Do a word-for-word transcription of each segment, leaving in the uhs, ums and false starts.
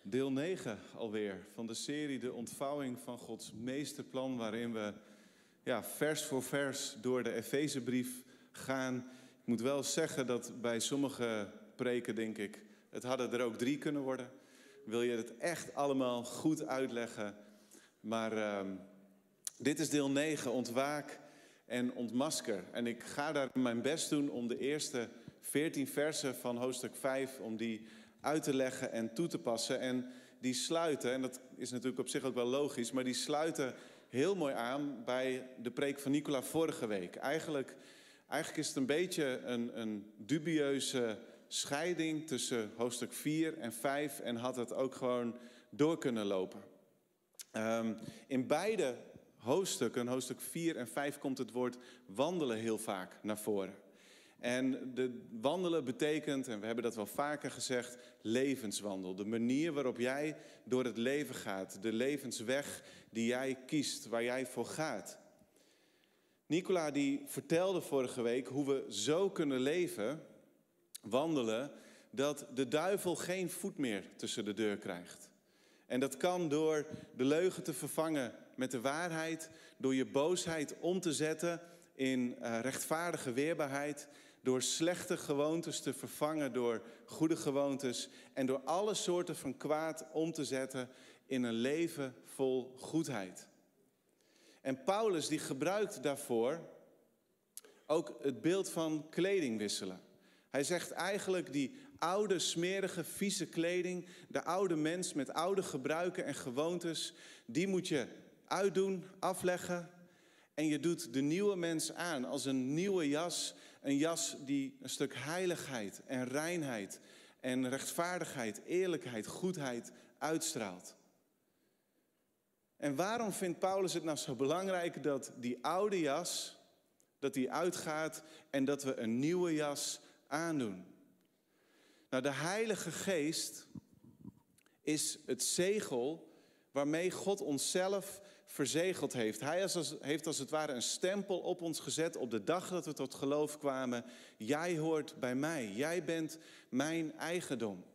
Deel negen alweer van de serie De Ontvouwing van Gods Meesterplan, waarin we ja, vers voor vers door de Efezebrief gaan. Ik moet wel zeggen dat bij sommige preken, denk ik, het hadden er ook drie kunnen worden. Wil je het echt allemaal goed uitleggen? Maar uh, dit is deel negen, ontwaak en ontmasker. En ik ga daar mijn best doen om de eerste veertien versen van hoofdstuk vijf, om die uit te leggen en toe te passen. En die sluiten, en dat is natuurlijk op zich ook wel logisch, maar die sluiten heel mooi aan bij de preek van Nicola vorige week. Eigenlijk, eigenlijk is het een beetje een, een dubieuze scheiding tussen hoofdstuk vier en vijf en had het ook gewoon door kunnen lopen. Um, in beide hoofdstukken, hoofdstuk vier en vijf, komt het woord wandelen heel vaak naar voren. En de wandelen betekent, en we hebben dat wel vaker gezegd, levenswandel. De manier waarop jij door het leven gaat. De levensweg die jij kiest, waar jij voor gaat. Nicola die vertelde vorige week hoe we zo kunnen leven, wandelen, dat de duivel geen voet meer tussen de deur krijgt. En dat kan door de leugen te vervangen met de waarheid, door je boosheid om te zetten in uh, rechtvaardige weerbaarheid, door slechte gewoontes te vervangen door goede gewoontes en door alle soorten van kwaad om te zetten in een leven vol goedheid. En Paulus die gebruikt daarvoor ook het beeld van kleding wisselen. Hij zegt eigenlijk die oude, smerige, vieze kleding, de oude mens met oude gebruiken en gewoontes, die moet je uitdoen, afleggen. En je doet de nieuwe mens aan als een nieuwe jas. Een jas die een stuk heiligheid en reinheid en rechtvaardigheid, eerlijkheid, goedheid uitstraalt. En waarom vindt Paulus het nou zo belangrijk dat die oude jas, dat die uitgaat en dat we een nieuwe jas aandoen? Nou, de Heilige Geest is het zegel waarmee God onszelf verzegeld heeft. Hij heeft als het ware een stempel op ons gezet op de dag dat we tot geloof kwamen. Jij hoort bij mij. Jij bent mijn eigendom.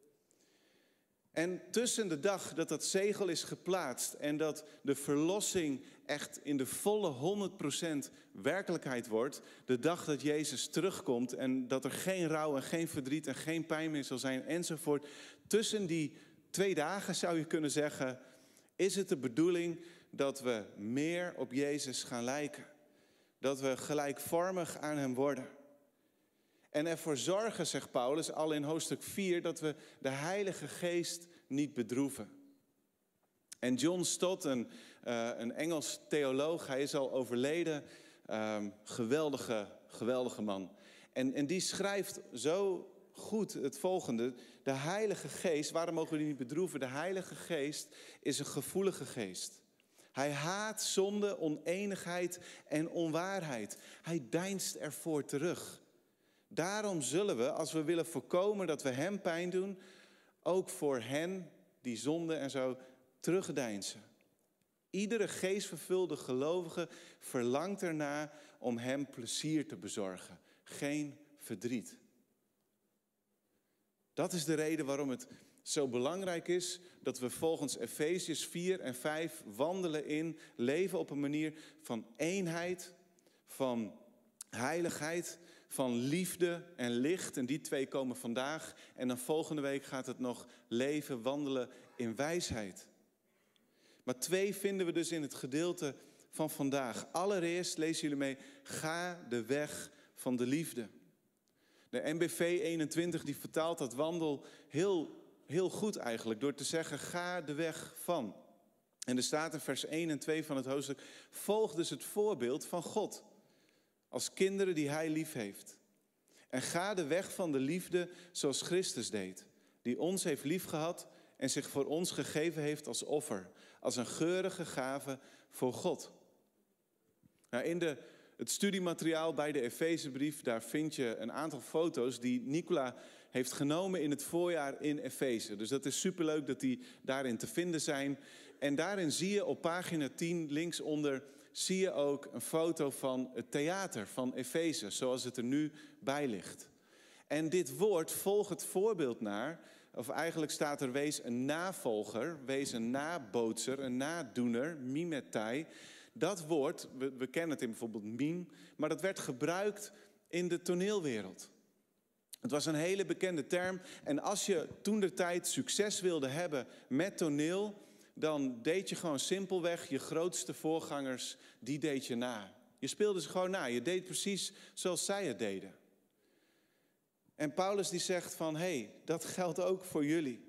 En tussen de dag dat dat zegel is geplaatst en dat de verlossing echt in de volle honderd procent werkelijkheid wordt, de dag dat Jezus terugkomt en dat er geen rouw en geen verdriet en geen pijn meer zal zijn enzovoort. Tussen die twee dagen zou je kunnen zeggen, is het de bedoeling dat we meer op Jezus gaan lijken. Dat we gelijkvormig aan hem worden. En ervoor zorgen, zegt Paulus, al in hoofdstuk vier, dat we de Heilige Geest niet bedroeven. En John Stott, een, uh, een Engels theoloog, hij is al overleden, um, geweldige, geweldige man. En, en die schrijft zo goed het volgende. De Heilige Geest, waarom mogen we die niet bedroeven? De Heilige Geest is een gevoelige geest. Hij haat zonde, oneenigheid en onwaarheid. Hij deinst ervoor terug. Daarom zullen we, als we willen voorkomen dat we hem pijn doen, ook voor hen die zonde en zo terugdeinzen. Iedere geestvervulde gelovige verlangt ernaar om hem plezier te bezorgen. Geen verdriet. Dat is de reden waarom het zo belangrijk is dat we volgens Efeziërs vier en vijf wandelen in, leven op een manier van eenheid, van heiligheid, van liefde en licht. En die twee komen vandaag. En dan volgende week gaat het nog leven, wandelen in wijsheid. Maar twee vinden we dus in het gedeelte van vandaag. Allereerst, lezen jullie mee, ga de weg van de liefde. De N B V eenentwintig die vertaalt dat wandel heel, heel goed eigenlijk, door te zeggen, ga de weg van. En er staat in vers één en twee van het hoofdstuk, volg dus het voorbeeld van God. Als kinderen die hij lief heeft. En ga de weg van de liefde zoals Christus deed. Die ons heeft liefgehad en zich voor ons gegeven heeft als offer. Als een geurige gave voor God. Nou, in de, het studiemateriaal bij de Efezebrief, daar vind je een aantal foto's die Nicola heeft genomen in het voorjaar in Efeze. Dus dat is superleuk dat die daarin te vinden zijn. En daarin zie je op pagina tien linksonder, zie je ook een foto van het theater van Efeze, zoals het er nu bij ligt. En dit woord, volg het voorbeeld naar, of eigenlijk staat er wees een navolger, wees een nabootser, een nadoener, mimetai. Dat woord, we, we kennen het in bijvoorbeeld meme, maar dat werd gebruikt in de toneelwereld. Het was een hele bekende term. En als je toentertijd succes wilde hebben met toneel, dan deed je gewoon simpelweg je grootste voorgangers, die deed je na. Je speelde ze gewoon na. Je deed precies zoals zij het deden. En Paulus die zegt van, hé, hey, dat geldt ook voor jullie.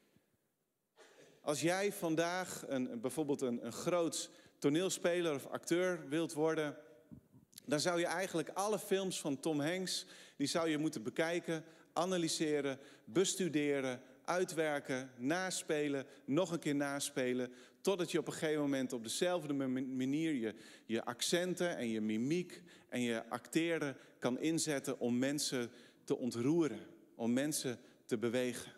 Als jij vandaag een, bijvoorbeeld een, een groot toneelspeler of acteur wilt worden, dan zou je eigenlijk alle films van Tom Hanks, die zou je moeten bekijken, analyseren, bestuderen, uitwerken, naspelen, nog een keer naspelen, totdat je op een gegeven moment op dezelfde manier je, je accenten en je mimiek en je acteren kan inzetten om mensen te ontroeren, om mensen te bewegen.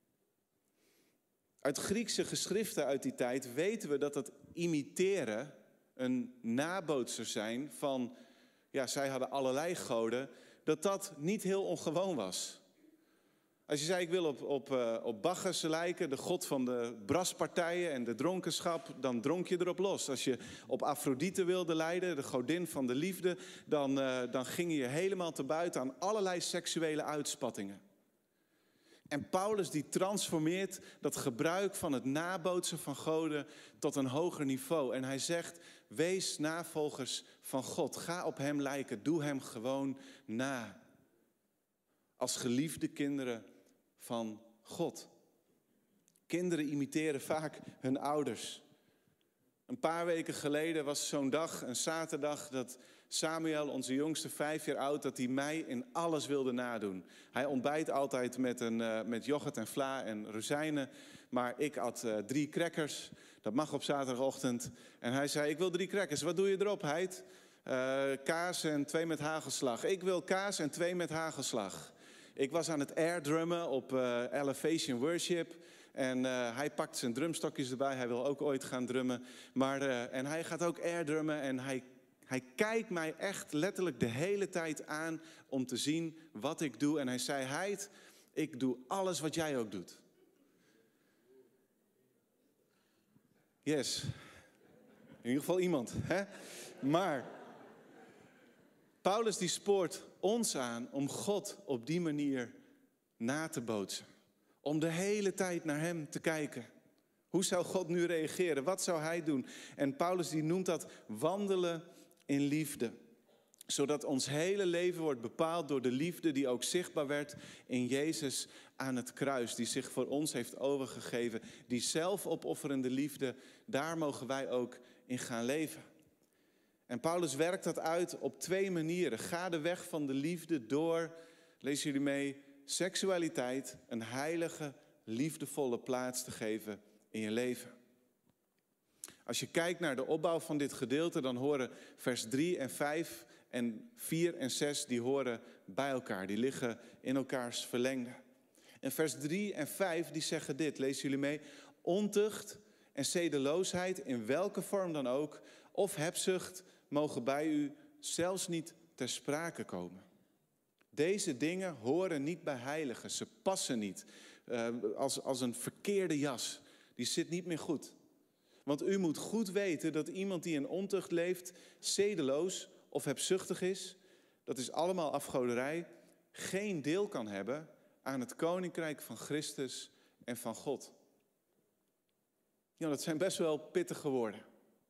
Uit Griekse geschriften uit die tijd weten we dat het imiteren een nabootser zijn van, ja, zij hadden allerlei goden, dat dat niet heel ongewoon was. Als je zei, ik wil op, op, uh, op Bacchus lijken, de god van de braspartijen en de dronkenschap, dan dronk je erop los. Als je op Afrodite wilde lijden, de godin van de liefde, dan, uh, dan ging je helemaal te buiten aan allerlei seksuele uitspattingen. En Paulus die transformeert dat gebruik van het nabootsen van goden tot een hoger niveau. En hij zegt, wees navolgers van God. Ga op hem lijken, doe hem gewoon na. Als geliefde kinderen van God. Kinderen imiteren vaak hun ouders. Een paar weken geleden was zo'n dag, een zaterdag, dat Samuel, onze jongste, vijf jaar oud, dat hij mij in alles wilde nadoen. Hij ontbijt altijd met, een, uh, met yoghurt en vla en rozijnen. Maar ik at uh, drie crackers. Dat mag op zaterdagochtend. En hij zei, ik wil drie crackers. Wat doe je erop, Heid? Uh, kaas en twee met hagelslag. Ik wil kaas en twee met hagelslag. Ik was aan het airdrummen op uh, Elevation Worship. En uh, hij pakt zijn drumstokjes erbij. Hij wil ook ooit gaan drummen. Maar, uh, en hij gaat ook airdrummen. En hij, hij kijkt mij echt letterlijk de hele tijd aan om te zien wat ik doe. En hij zei, Heid, ik doe alles wat jij ook doet. Yes. In ieder geval iemand. Hè? Maar Paulus die spoort ons aan om God op die manier na te bootsen. Om de hele tijd naar hem te kijken. Hoe zou God nu reageren? Wat zou hij doen? En Paulus die noemt dat wandelen in liefde. Zodat ons hele leven wordt bepaald door de liefde die ook zichtbaar werd in Jezus aan het kruis. Die zich voor ons heeft overgegeven. Die zelfopofferende liefde, daar mogen wij ook in gaan leven. En Paulus werkt dat uit op twee manieren. Ga de weg van de liefde door, lezen jullie mee, seksualiteit een heilige, liefdevolle plaats te geven in je leven. Als je kijkt naar de opbouw van dit gedeelte, dan horen vers drie en vijf en vier en zes, die horen bij elkaar. Die liggen in elkaars verlengde. En vers drie en vijf, die zeggen dit, lezen jullie mee. Ontucht en zedeloosheid, in welke vorm dan ook, of hebzucht, mogen bij u zelfs niet ter sprake komen. Deze dingen horen niet bij heiligen, ze passen niet. Uh, als, als een verkeerde jas, die zit niet meer goed. Want u moet goed weten dat iemand die in ontucht leeft, zedeloos of hebzuchtig is, dat is allemaal afgoderij, geen deel kan hebben aan het koninkrijk van Christus en van God. Ja, dat zijn best wel pittige woorden.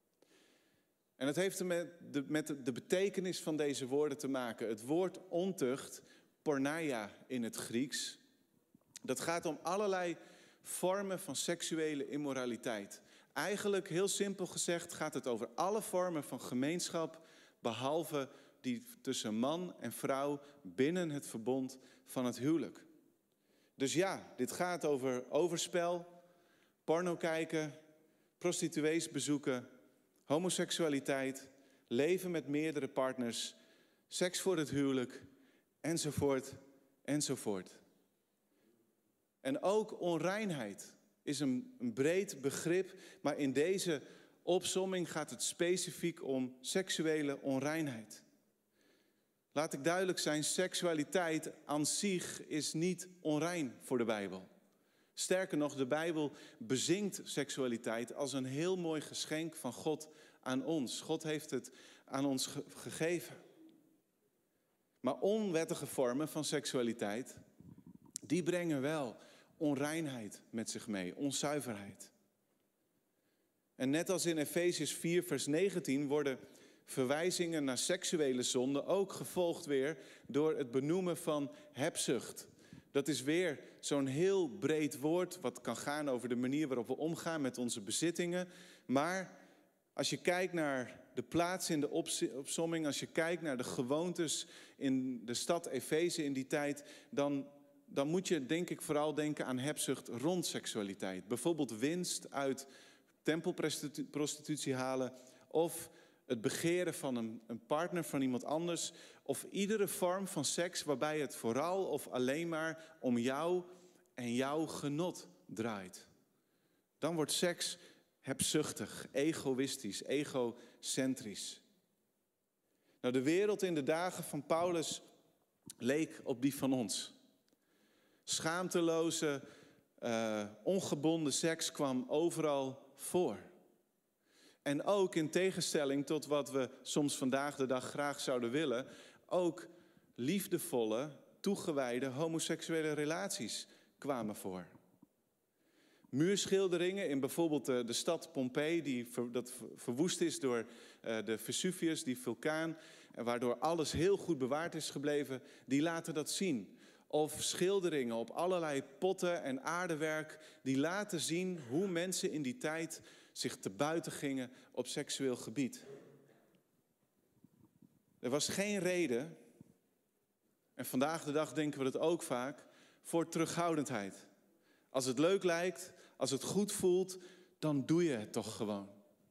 En het heeft met de, met de betekenis van deze woorden te maken. Het woord ontucht, porneia in het Grieks, dat gaat om allerlei vormen van seksuele immoraliteit. Eigenlijk, heel simpel gezegd, gaat het over alle vormen van gemeenschap, behalve die tussen man en vrouw binnen het verbond van het huwelijk. Dus ja, dit gaat over overspel, porno kijken, prostituees bezoeken, homoseksualiteit, leven met meerdere partners, seks voor het huwelijk, enzovoort, enzovoort. En ook onreinheid is een, een breed begrip, maar in deze opsomming gaat het specifiek om seksuele onreinheid. Laat ik duidelijk zijn, seksualiteit aan zich is niet onrein voor de Bijbel. Sterker nog, de Bijbel bezingt seksualiteit als een heel mooi geschenk van God aan ons. God heeft het aan ons ge- gegeven. Maar onwettige vormen van seksualiteit, die brengen wel onreinheid met zich mee, onzuiverheid. En net als in Efesiërs vier vers negentien worden verwijzingen naar seksuele zonde ook gevolgd weer door het benoemen van hebzucht. Dat is weer zo'n heel breed woord wat kan gaan over de manier waarop we omgaan met onze bezittingen. Maar als je kijkt naar de plaats in de opsomming, als je kijkt naar de gewoontes in de stad Efeze in die tijd, dan, dan moet je denk ik vooral denken aan hebzucht rond seksualiteit. Bijvoorbeeld winst uit tempelprostitutie halen of het begeren van een, een partner van iemand anders of iedere vorm van seks waarbij het vooral of alleen maar om jou en jouw genot draait. Dan wordt seks hebzuchtig, egoïstisch, egocentrisch. Nou, de wereld in de dagen van Paulus leek op die van ons. Schaamteloze, uh, ongebonden seks kwam overal voor. En ook in tegenstelling tot wat we soms vandaag de dag graag zouden willen, ook liefdevolle, toegewijde homoseksuele relaties kwamen voor. Muurschilderingen in bijvoorbeeld de, de stad Pompeii, die ver, dat verwoest is door uh, de Vesuvius, die vulkaan, en waardoor alles heel goed bewaard is gebleven, die laten dat zien. Of schilderingen op allerlei potten en aardewerk, die laten zien hoe mensen in die tijd zich te buiten gingen op seksueel gebied. Er was geen reden, en vandaag de dag denken we dat ook vaak, voor terughoudendheid. Als het leuk lijkt, als het goed voelt, dan doe je het toch gewoon.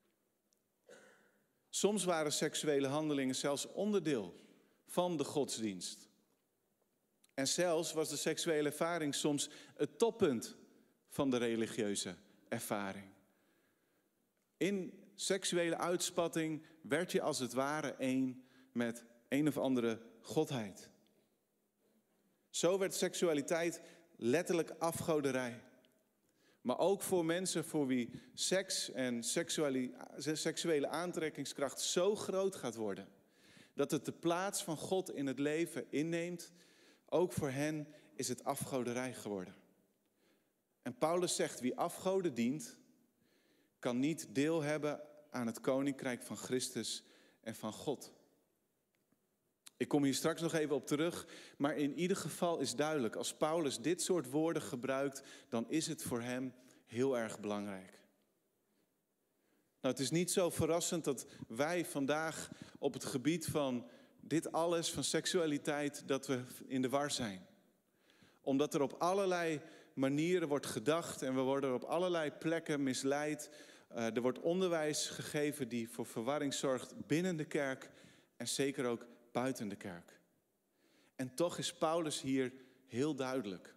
Soms waren seksuele handelingen zelfs onderdeel van de godsdienst. En zelfs was de seksuele ervaring soms het toppunt van de religieuze ervaring. In seksuele uitspatting werd je als het ware één met een of andere godheid. Zo werd seksualiteit letterlijk afgoderij. Maar ook voor mensen voor wie seks en seksuele aantrekkingskracht zo groot gaat worden, dat het de plaats van God in het leven inneemt, ook voor hen is het afgoderij geworden. En Paulus zegt, wie afgoden dient, kan niet deel hebben aan het koninkrijk van Christus en van God. Ik kom hier straks nog even op terug, maar in ieder geval is duidelijk, als Paulus dit soort woorden gebruikt, dan is het voor hem heel erg belangrijk. Nou, het is niet zo verrassend dat wij vandaag op het gebied van dit alles, van seksualiteit, dat we in de war zijn. Omdat er op allerlei manieren wordt gedacht en we worden op allerlei plekken misleid. Uh, er wordt onderwijs gegeven die voor verwarring zorgt binnen de kerk en zeker ook buiten de kerk. En toch is Paulus hier heel duidelijk.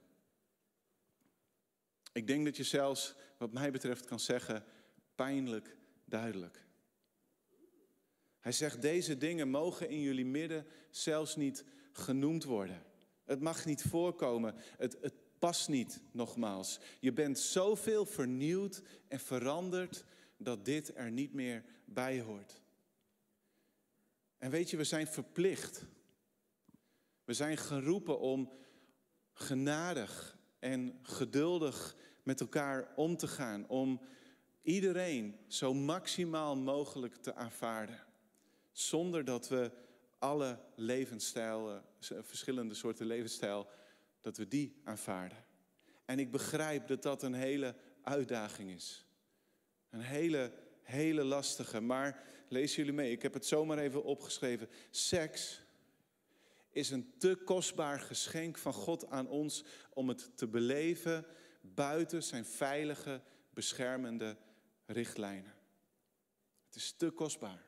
Ik denk dat je zelfs, wat mij betreft, kan zeggen, pijnlijk duidelijk. Hij zegt, deze dingen mogen in jullie midden zelfs niet genoemd worden. Het mag niet voorkomen, het, het past niet, nogmaals. Je bent zoveel vernieuwd en veranderd dat dit er niet meer bij hoort. En weet je, we zijn verplicht. We zijn geroepen om genadig en geduldig met elkaar om te gaan. Om iedereen zo maximaal mogelijk te aanvaarden. Zonder dat we alle levensstijlen, verschillende soorten levensstijl, dat we die aanvaarden. En ik begrijp dat dat een hele uitdaging is. Een hele, hele lastige. Maar lees jullie mee, ik heb het zomaar even opgeschreven. Seks is een te kostbaar geschenk van God aan ons om het te beleven buiten zijn veilige, beschermende richtlijnen. Het is te kostbaar.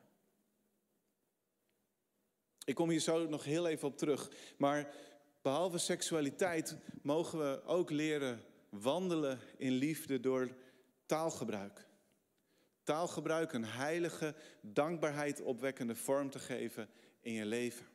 Ik kom hier zo nog heel even op terug. Maar behalve seksualiteit mogen we ook leren wandelen in liefde door taalgebruik. Taalgebruik een heilige, dankbaarheid opwekkende vorm te geven in je leven.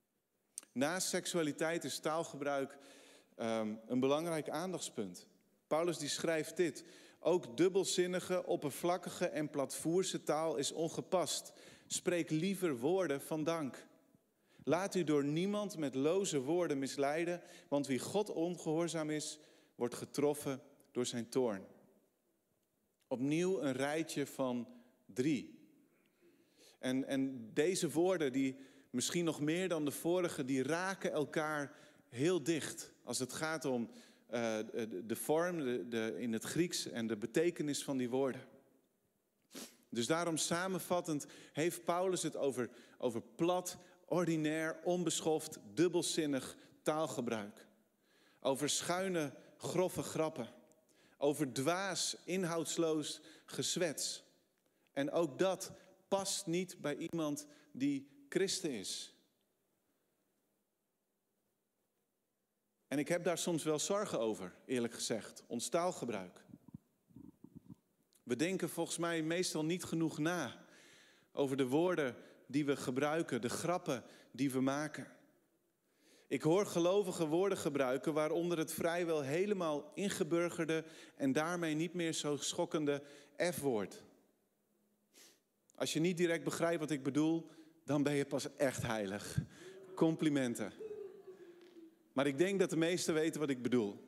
Naast seksualiteit is taalgebruik um, een belangrijk aandachtspunt. Paulus die schrijft dit. Ook dubbelzinnige, oppervlakkige en platvoerse taal is ongepast. Spreek liever woorden van dank. Laat u door niemand met loze woorden misleiden, want wie God ongehoorzaam is, wordt getroffen door zijn toorn. Opnieuw een rijtje van drie. En, en deze woorden, die misschien nog meer dan de vorige, die raken elkaar heel dicht. Als het gaat om uh, de, de vorm de, de, in het Grieks en de betekenis van die woorden. Dus daarom samenvattend heeft Paulus het over, over plat, ordinair, onbeschoft, dubbelzinnig taalgebruik. Over schuine, grove grappen. Over dwaas, inhoudsloos gezwets. En ook dat past niet bij iemand die christen is. En ik heb daar soms wel zorgen over, eerlijk gezegd. Ons taalgebruik. We denken volgens mij meestal niet genoeg na over de woorden die we gebruiken, de grappen die we maken. Ik hoor gelovigen woorden gebruiken waaronder het vrijwel helemaal ingeburgerde en daarmee niet meer zo schokkende F-woord. Als je niet direct begrijpt wat ik bedoel, dan ben je pas echt heilig. Complimenten. Maar ik denk dat de meesten weten wat ik bedoel.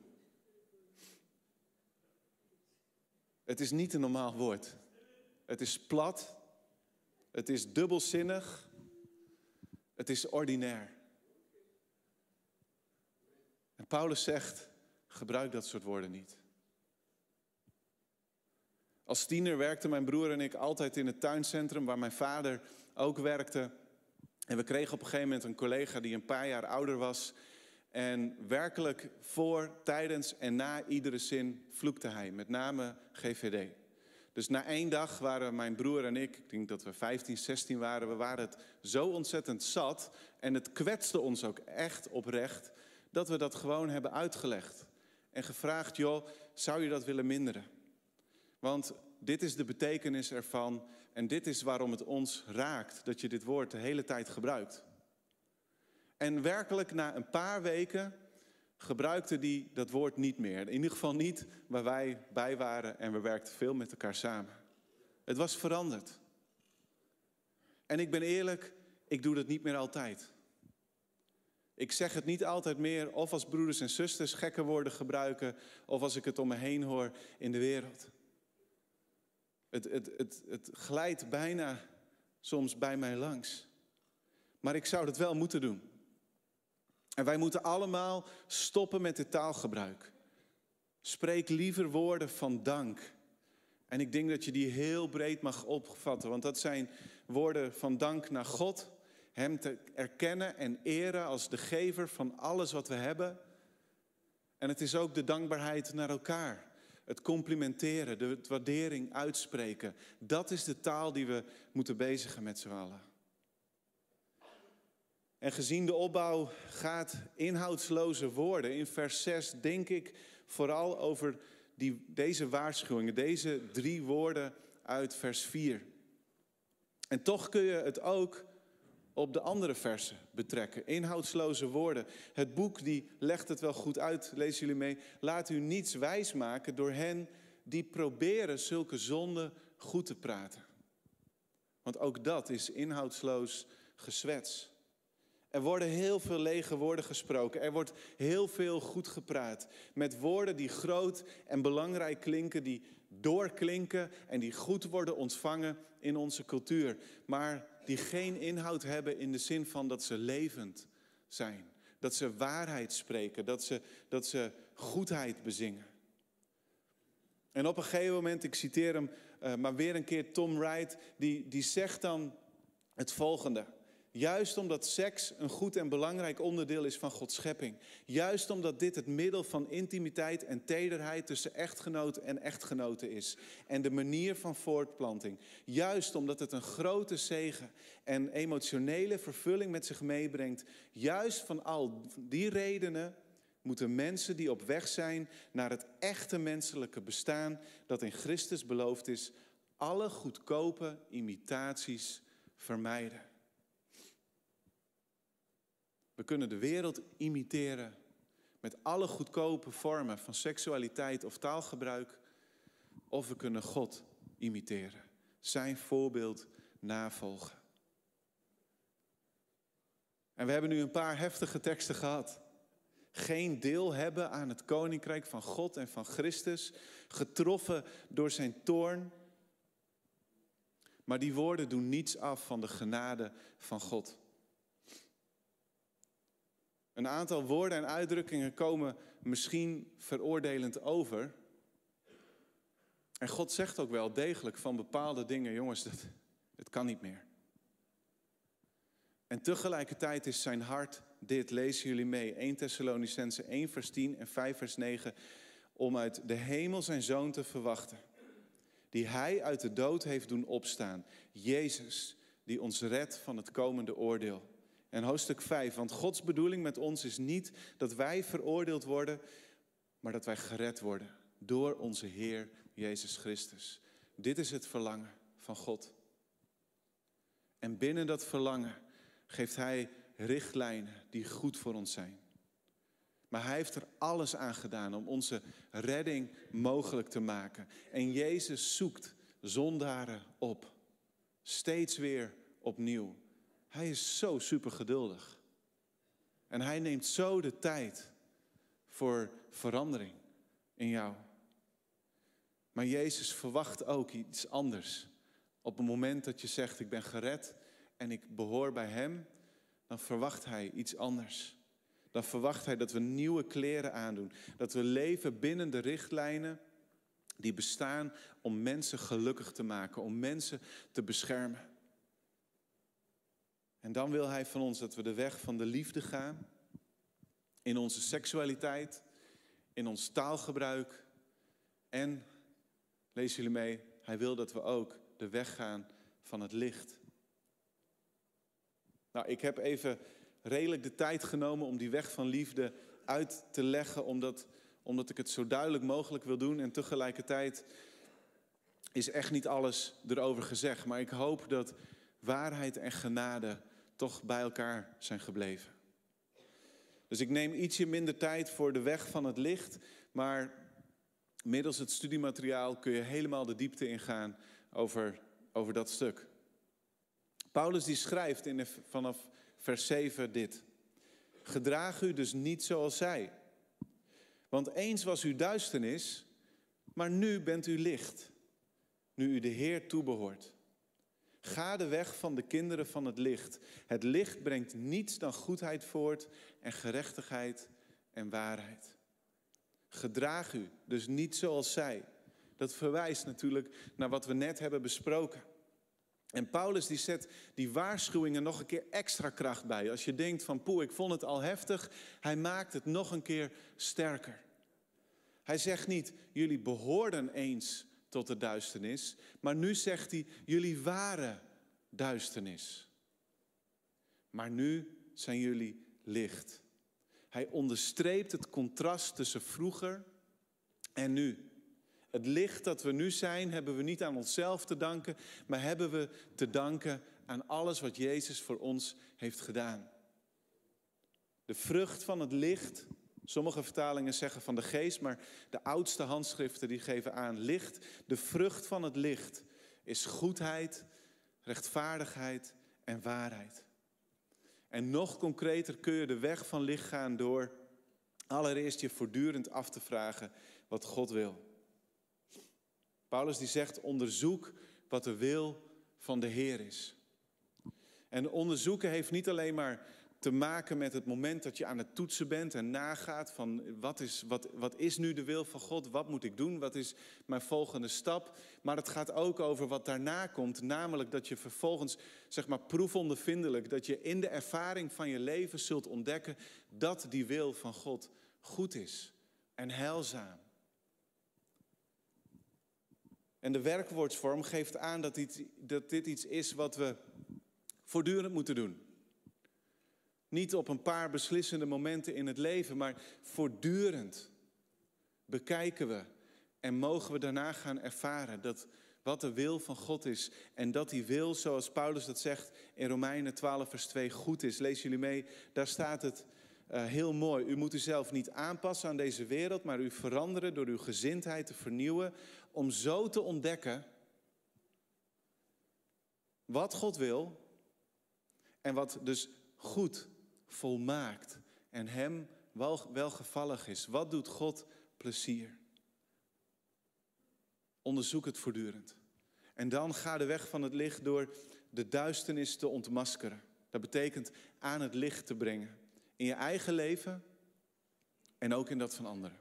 Het is niet een normaal woord. Het is plat. Het is dubbelzinnig. Het is ordinair. En Paulus zegt, gebruik dat soort woorden niet. Als tiener werkten mijn broer en ik altijd in het tuincentrum waar mijn vader ook werkte. En we kregen op een gegeven moment een collega die een paar jaar ouder was. En werkelijk voor, tijdens en na iedere zin vloekte hij, met name G V D. Dus na één dag waren mijn broer en ik, ik denk dat we vijftien, zestien waren, we waren het zo ontzettend zat. En het kwetste ons ook echt oprecht, dat we dat gewoon hebben uitgelegd. En gevraagd, joh, zou je dat willen minderen? Want dit is de betekenis ervan en dit is waarom het ons raakt, dat je dit woord de hele tijd gebruikt. En werkelijk na een paar weken gebruikte die dat woord niet meer. In ieder geval niet waar wij bij waren en we werkten veel met elkaar samen. Het was veranderd. En ik ben eerlijk, ik doe dat niet meer altijd. Ik zeg het niet altijd meer of als broeders en zusters gekke woorden gebruiken of als ik het om me heen hoor in de wereld. Het, het, het, het glijdt bijna soms bij mij langs. Maar ik zou dat wel moeten doen. En wij moeten allemaal stoppen met het taalgebruik. Spreek liever woorden van dank. En ik denk dat je die heel breed mag opvatten. Want dat zijn woorden van dank naar God. Hem te erkennen en eren als de gever van alles wat we hebben. En het is ook de dankbaarheid naar elkaar. Het complimenteren, de waardering uitspreken. Dat is de taal die we moeten bezigen met z'n allen. En gezien de opbouw gaat inhoudsloze woorden. In vers zes denk ik vooral over die, deze waarschuwingen. Deze drie woorden uit vers vier. En toch kun je het ook op de andere versen betrekken. Inhoudsloze woorden. Het boek die legt het wel goed uit. Lezen jullie mee. Laat u niets wijsmaken door hen die proberen zulke zonden goed te praten. Want ook dat is inhoudsloos gezwets. Er worden heel veel lege woorden gesproken. Er wordt heel veel goed gepraat. Met woorden die groot en belangrijk klinken, die doorklinken en die goed worden ontvangen in onze cultuur. Maar die geen inhoud hebben in de zin van dat ze levend zijn. Dat ze waarheid spreken, dat ze, dat ze goedheid bezingen. En op een gegeven moment, ik citeer hem uh, maar weer een keer, Tom Wright, die, die zegt dan het volgende. Juist omdat seks een goed en belangrijk onderdeel is van Gods schepping. Juist omdat dit het middel van intimiteit en tederheid tussen echtgenoten en echtgenoten is. En de manier van voortplanting. Juist omdat het een grote zegen en emotionele vervulling met zich meebrengt. Juist van al die redenen moeten mensen die op weg zijn naar het echte menselijke bestaan dat in Christus beloofd is, alle goedkope imitaties vermijden. We kunnen de wereld imiteren met alle goedkope vormen van seksualiteit of taalgebruik, of we kunnen God imiteren, zijn voorbeeld navolgen. En we hebben nu een paar heftige teksten gehad. Geen deel hebben aan het koninkrijk van God en van Christus, getroffen door zijn toorn. Maar die woorden doen niets af van de genade van God. Een aantal woorden en uitdrukkingen komen misschien veroordelend over. En God zegt ook wel degelijk van bepaalde dingen, jongens, dat, dat kan niet meer. En tegelijkertijd is zijn hart dit, lezen jullie mee, Eerste Thessalonicenzen één vers tien en vijf vers negen, om uit de hemel zijn zoon te verwachten, die hij uit de dood heeft doen opstaan. Jezus, die ons redt van het komende oordeel. En hoofdstuk vijf, want Gods bedoeling met ons is niet dat wij veroordeeld worden, maar dat wij gered worden door onze Heer Jezus Christus. Dit is het verlangen van God. En binnen dat verlangen geeft hij richtlijnen die goed voor ons zijn. Maar hij heeft er alles aan gedaan om onze redding mogelijk te maken. En Jezus zoekt zondaren op. Steeds weer opnieuw. Hij is zo super geduldig. En hij neemt zo de tijd voor verandering in jou. Maar Jezus verwacht ook iets anders. Op het moment dat je zegt, ik ben gered en ik behoor bij hem, dan verwacht hij iets anders. Dan verwacht hij dat we nieuwe kleren aandoen. Dat we leven binnen de richtlijnen die bestaan om mensen gelukkig te maken, om mensen te beschermen. En dan wil hij van ons dat we de weg van de liefde gaan. In onze seksualiteit, in ons taalgebruik. En, lezen jullie mee, hij wil dat we ook de weg gaan van het licht. Nou, ik heb even redelijk de tijd genomen om die weg van liefde uit te leggen, omdat, omdat ik het zo duidelijk mogelijk wil doen. En tegelijkertijd is echt niet alles erover gezegd. Maar ik hoop dat waarheid en genade toch bij elkaar zijn gebleven. Dus ik neem ietsje minder tijd voor de weg van het licht, maar middels het studiemateriaal kun je helemaal de diepte ingaan over, over dat stuk. Paulus die schrijft in de, vanaf vers zeven dit. Gedraag u dus niet zoals zij. Want eens was u duisternis, maar nu bent u licht. Nu u de Heer toebehoort. Ga de weg van de kinderen van het licht. Het licht brengt niets dan goedheid voort en gerechtigheid en waarheid. Gedraag u dus niet zoals zij. Dat verwijst natuurlijk naar wat we net hebben besproken. En Paulus die zet die waarschuwingen nog een keer extra kracht bij. Als je denkt van poeh, ik vond het al heftig. Hij maakt het nog een keer sterker. Hij zegt niet, jullie behoorden eens tot de duisternis. Maar nu zegt hij, jullie waren duisternis. Maar nu zijn jullie licht. Hij onderstreept het contrast tussen vroeger en nu. Het licht dat we nu zijn, hebben we niet aan onszelf te danken, maar hebben we te danken aan alles wat Jezus voor ons heeft gedaan. De vrucht van het licht, sommige vertalingen zeggen van de geest, maar de oudste handschriften die geven aan licht. De vrucht van het licht is goedheid, rechtvaardigheid en waarheid. En nog concreter kun je de weg van licht gaan door allereerst je voortdurend af te vragen wat God wil. Paulus die zegt, onderzoek wat de wil van de Heer is. En onderzoeken heeft niet alleen maar te maken met het moment dat je aan het toetsen bent en nagaat van wat is, wat, wat is nu de wil van God, wat moet ik doen, wat is mijn volgende stap. Maar het gaat ook over wat daarna komt, namelijk dat je vervolgens, zeg maar proefondervindelijk, dat je in de ervaring van je leven zult ontdekken dat die wil van God goed is en heilzaam. En de werkwoordsvorm geeft aan dat dit, dat dit iets is wat we voortdurend moeten doen. Niet op een paar beslissende momenten in het leven, maar voortdurend bekijken we en mogen we daarna gaan ervaren dat wat de wil van God is. En dat die wil, zoals Paulus dat zegt in Romeinen twaalf vers twee, goed is. Lees jullie mee, daar staat het, uh, heel mooi. U moet uzelf niet aanpassen aan deze wereld, maar u veranderen door uw gezindheid te vernieuwen, om zo te ontdekken wat God wil en wat dus goed, volmaakt en hem wel, welgevallig is. Wat doet God plezier? Onderzoek het voortdurend. En dan ga de weg van het licht door de duisternis te ontmaskeren. Dat betekent aan het licht te brengen. In je eigen leven en ook in dat van anderen.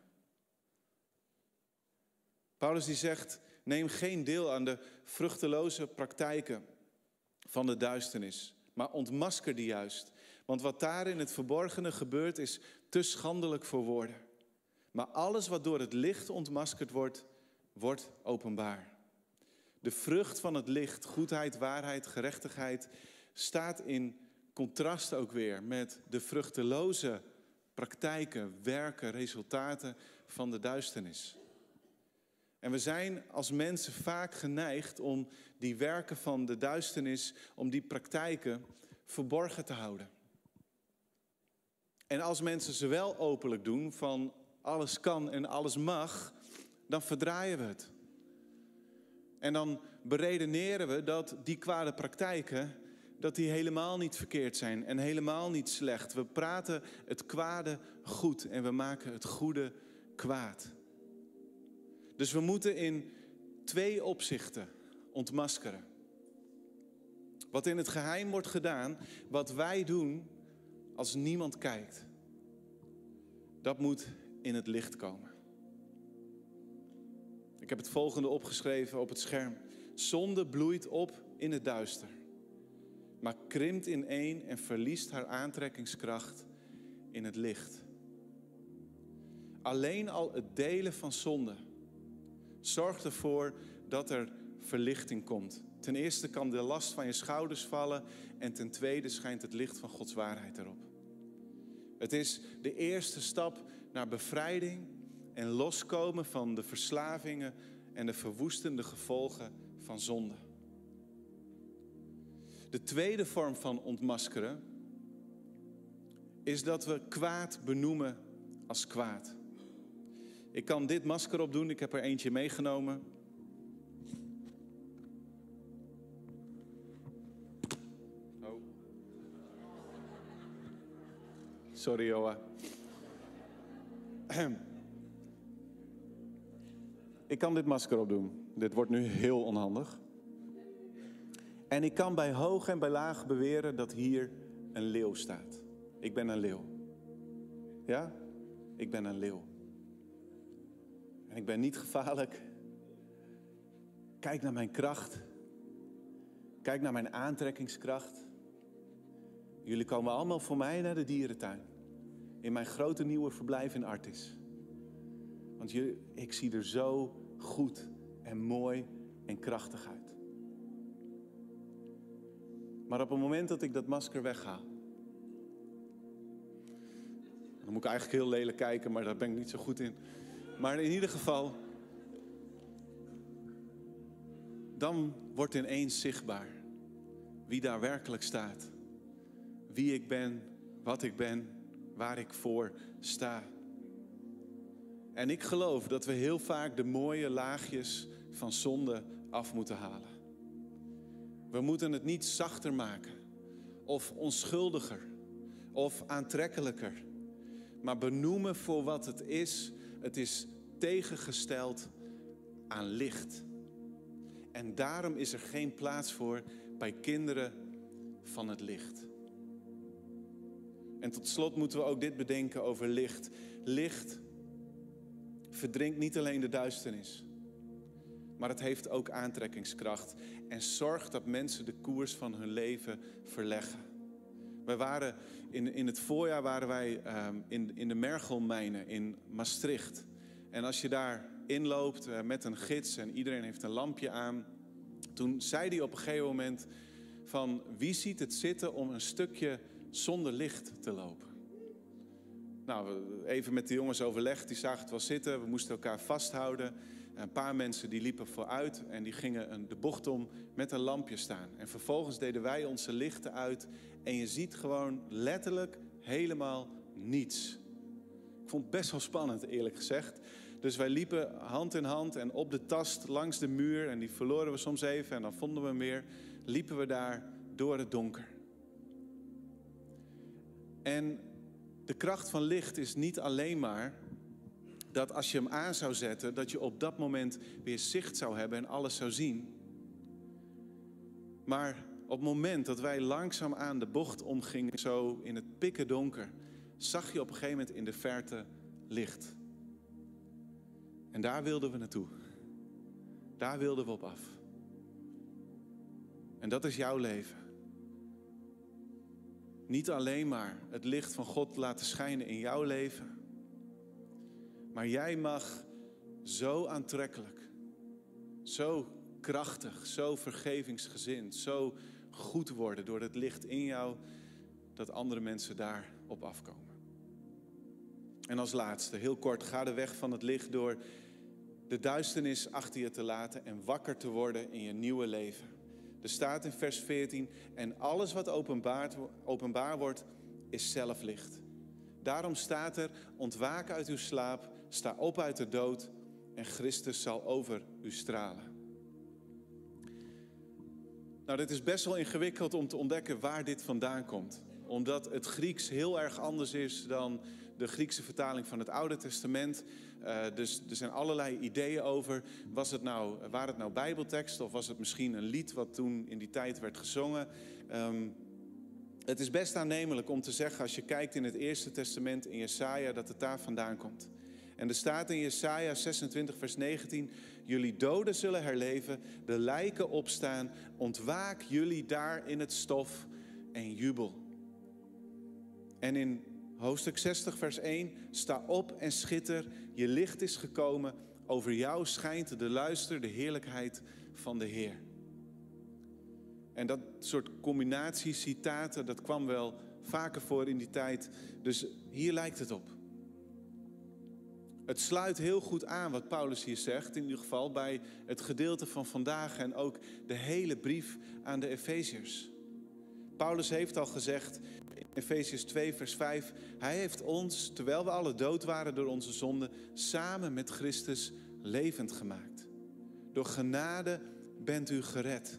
Paulus die zegt, neem geen deel aan de vruchteloze praktijken van de duisternis. Maar ontmasker die juist. Want wat daar in het verborgene gebeurt is te schandelijk voor woorden. Maar alles wat door het licht ontmaskerd wordt, wordt openbaar. De vrucht van het licht, goedheid, waarheid, gerechtigheid, staat in contrast ook weer met de vruchteloze praktijken, werken, resultaten van de duisternis. En we zijn als mensen vaak geneigd om die werken van de duisternis, om die praktijken verborgen te houden. En als mensen ze wel openlijk doen, van alles kan en alles mag, dan verdraaien we het. En dan beredeneren we dat die kwade praktijken, dat die helemaal niet verkeerd zijn en helemaal niet slecht. We praten het kwade goed en we maken het goede kwaad. Dus we moeten in twee opzichten ontmaskeren. Wat in het geheim wordt gedaan, wat wij doen als niemand kijkt, dat moet in het licht komen. Ik heb het volgende opgeschreven op het scherm. Zonde bloeit op in het duister, maar krimpt ineen en verliest haar aantrekkingskracht in het licht. Alleen al het delen van zonde zorgt ervoor dat er verlichting komt. Ten eerste kan de last van je schouders vallen en ten tweede schijnt het licht van Gods waarheid erop. Het is de eerste stap naar bevrijding en loskomen van de verslavingen en de verwoestende gevolgen van zonde. De tweede vorm van ontmaskeren is dat we kwaad benoemen als kwaad. Ik kan dit masker opdoen, ik heb er eentje meegenomen. Oh. Sorry, Joa. Ik kan dit masker opdoen. Dit wordt nu heel onhandig. En ik kan bij hoog en bij laag beweren dat hier een leeuw staat. Ik ben een leeuw. Ja? Ik ben een leeuw. En ik ben niet gevaarlijk. Kijk naar mijn kracht. Kijk naar mijn aantrekkingskracht. Jullie komen allemaal voor mij naar de dierentuin. In mijn grote nieuwe verblijf in Artis. Want jullie, ik zie er zo goed en mooi en krachtig uit. Maar op het moment dat ik dat masker weghaal, dan moet ik eigenlijk heel lelijk kijken, maar daar ben ik niet zo goed in. Maar in ieder geval, dan wordt ineens zichtbaar wie daar werkelijk staat. Wie ik ben, wat ik ben, waar ik voor sta. En ik geloof dat we heel vaak de mooie laagjes van zonde af moeten halen. We moeten het niet zachter maken, of onschuldiger, of aantrekkelijker. Maar benoemen voor wat het is. Het is tegengesteld aan licht. En daarom is er geen plaats voor bij kinderen van het licht. En tot slot moeten we ook dit bedenken over licht. Licht verdrinkt niet alleen de duisternis, maar het heeft ook aantrekkingskracht en zorgt dat mensen de koers van hun leven verleggen. Wij waren in, in het voorjaar waren wij um, in, in de Mergelmijnen in Maastricht. En als je daar inloopt uh, met een gids en iedereen heeft een lampje aan, toen zei hij op een gegeven moment van wie ziet het zitten om een stukje zonder licht te lopen. Nou, even met de jongens overlegd, die zagen het wel zitten. We moesten elkaar vasthouden. Een paar mensen die liepen vooruit en die gingen de bocht om met een lampje staan. En vervolgens deden wij onze lichten uit en je ziet gewoon letterlijk helemaal niets. Ik vond het best wel spannend, eerlijk gezegd. Dus wij liepen hand in hand en op de tast langs de muur. En die verloren we soms even en dan vonden we hem weer. Liepen we daar door het donker. En de kracht van licht is niet alleen maar dat als je hem aan zou zetten, dat je op dat moment weer zicht zou hebben en alles zou zien. Maar op het moment dat wij langzaam aan de bocht omgingen, zo in het pikken donker, zag je op een gegeven moment in de verte licht. En daar wilden we naartoe. Daar wilden we op af. En dat is jouw leven. Niet alleen maar het licht van God laten schijnen in jouw leven. Maar jij mag zo aantrekkelijk, zo krachtig, zo vergevingsgezind, zo goed worden door het licht in jou, dat andere mensen daarop afkomen. En als laatste, heel kort, ga de weg van het licht door de duisternis achter je te laten en wakker te worden in je nieuwe leven. Er staat in vers veertien, en alles wat openbaar, openbaar wordt, is zelf licht. Daarom staat er, ontwaak uit uw slaap, sta op uit de dood en Christus zal over u stralen. Nou, dit is best wel ingewikkeld om te ontdekken waar dit vandaan komt. Omdat het Grieks heel erg anders is dan de Griekse vertaling van het Oude Testament. Uh, dus er zijn allerlei ideeën over. Was het nou, waren het nou bijbelteksten of was het misschien een lied wat toen in die tijd werd gezongen? Um, het is best aannemelijk om te zeggen, als je kijkt in het Eerste Testament in Jesaja, dat het daar vandaan komt. En er staat in Jesaja zesentwintig vers negentien, jullie doden zullen herleven, de lijken opstaan, ontwaak jullie daar in het stof en jubel. En in hoofdstuk zestig vers één, sta op en schitter, je licht is gekomen, over jou schijnt de luister, de heerlijkheid van de Heer. En dat soort combinatie citaten, dat kwam wel vaker voor in die tijd, dus hier lijkt het op. Het sluit heel goed aan wat Paulus hier zegt, in ieder geval bij het gedeelte van vandaag en ook de hele brief aan de Efeziërs. Paulus heeft al gezegd in Efeziërs twee vers vijf, hij heeft ons, terwijl we alle dood waren door onze zonden, samen met Christus levend gemaakt. Door genade bent u gered.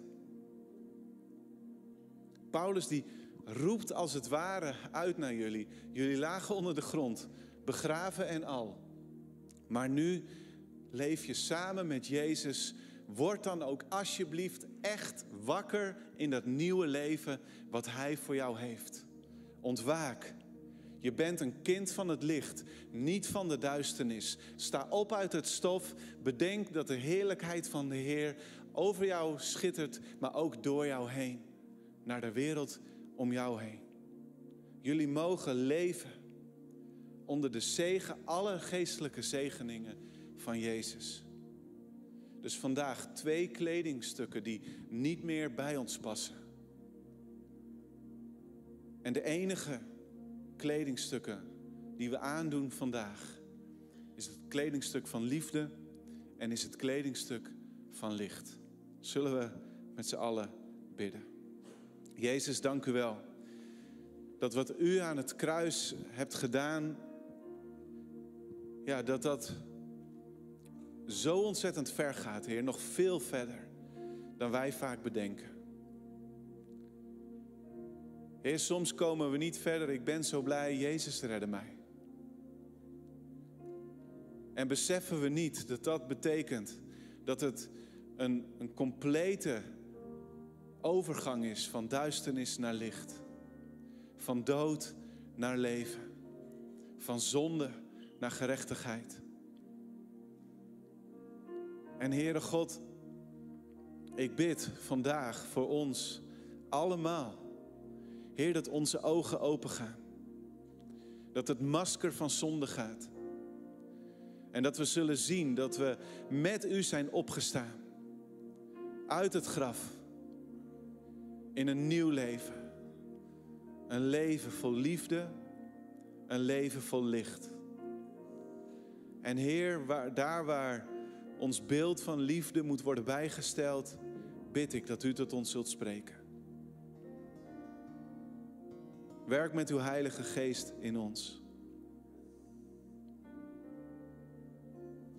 Paulus die roept als het ware uit naar jullie. Jullie lagen onder de grond, begraven en al. Maar nu leef je samen met Jezus. Word dan ook alsjeblieft echt wakker in dat nieuwe leven wat Hij voor jou heeft. Ontwaak. Je bent een kind van het licht, niet van de duisternis. Sta op uit het stof. Bedenk dat de heerlijkheid van de Heer over jou schittert, maar ook door jou heen. Naar de wereld om jou heen. Jullie mogen leven onder de zegen, alle geestelijke zegeningen van Jezus. Dus vandaag twee kledingstukken die niet meer bij ons passen. En de enige kledingstukken die we aandoen vandaag is het kledingstuk van liefde en is het kledingstuk van licht. Zullen we met z'n allen bidden. Jezus, dank u wel dat wat u aan het kruis hebt gedaan, ja, dat dat zo ontzettend ver gaat, Heer, nog veel verder dan wij vaak bedenken. Heer, soms komen we niet verder. Ik ben zo blij, Jezus redde mij. En beseffen we niet dat dat betekent dat het een, een complete overgang is van duisternis naar licht. Van dood naar leven. Van zonde naar gerechtigheid. En Heere God, ik bid vandaag voor ons allemaal. Heer, dat onze ogen open gaan. Dat het masker van zonde gaat. En dat we zullen zien dat we met u zijn opgestaan. Uit het graf. In een nieuw leven. Een leven vol liefde. Een leven vol licht. En Heer, waar, daar waar ons beeld van liefde moet worden bijgesteld, bid ik dat u tot ons zult spreken. Werk met uw Heilige Geest in ons.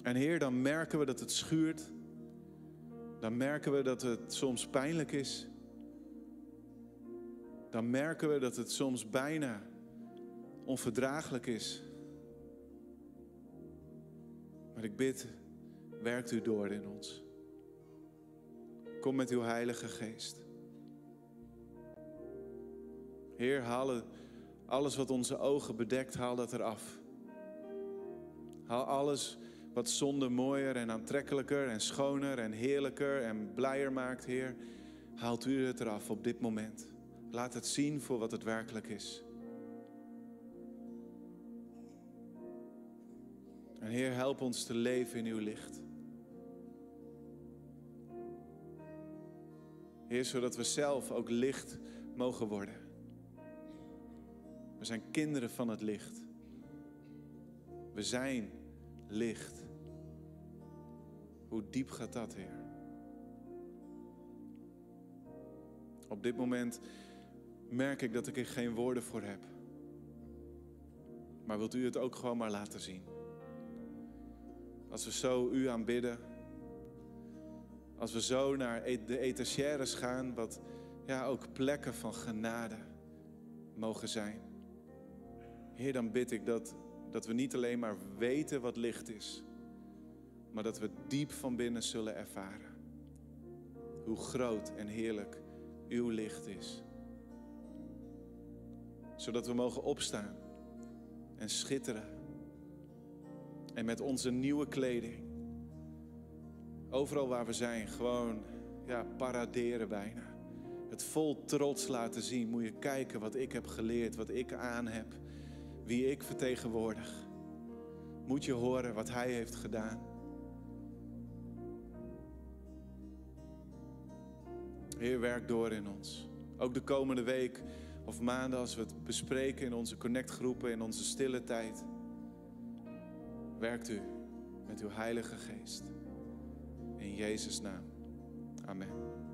En Heer, dan merken we dat het schuurt. Dan merken we dat het soms pijnlijk is. Dan merken we dat het soms bijna onverdraaglijk is. Maar ik bid, werkt u door in ons. Kom met uw Heilige Geest. Heer, haal alles wat onze ogen bedekt, haal dat eraf. Haal alles wat zonde mooier en aantrekkelijker en schoner en heerlijker en blijer maakt, Heer. Haalt u het eraf op dit moment. Laat het zien voor wat het werkelijk is. En Heer, help ons te leven in uw licht. Heer, zodat we zelf ook licht mogen worden. We zijn kinderen van het licht. We zijn licht. Hoe diep gaat dat, Heer? Op dit moment merk ik dat ik er geen woorden voor heb. Maar wilt u het ook gewoon maar laten zien? Als we zo u aanbidden. Als we zo naar de etagères gaan, wat ja, ook plekken van genade mogen zijn. Heer, dan bid ik dat, dat we niet alleen maar weten wat licht is, maar dat we diep van binnen zullen ervaren hoe groot en heerlijk uw licht is. Zodat we mogen opstaan en schitteren. En met onze nieuwe kleding, overal waar we zijn, gewoon ja, paraderen bijna. Het vol trots laten zien. Moet je kijken wat ik heb geleerd, wat ik aan heb. Wie ik vertegenwoordig. Moet je horen wat hij heeft gedaan. Heer, werk door in ons. Ook de komende week of maanden als we het bespreken in onze connectgroepen, in onze stille tijd. Werkt u met uw Heilige Geest. In Jezus' naam. Amen.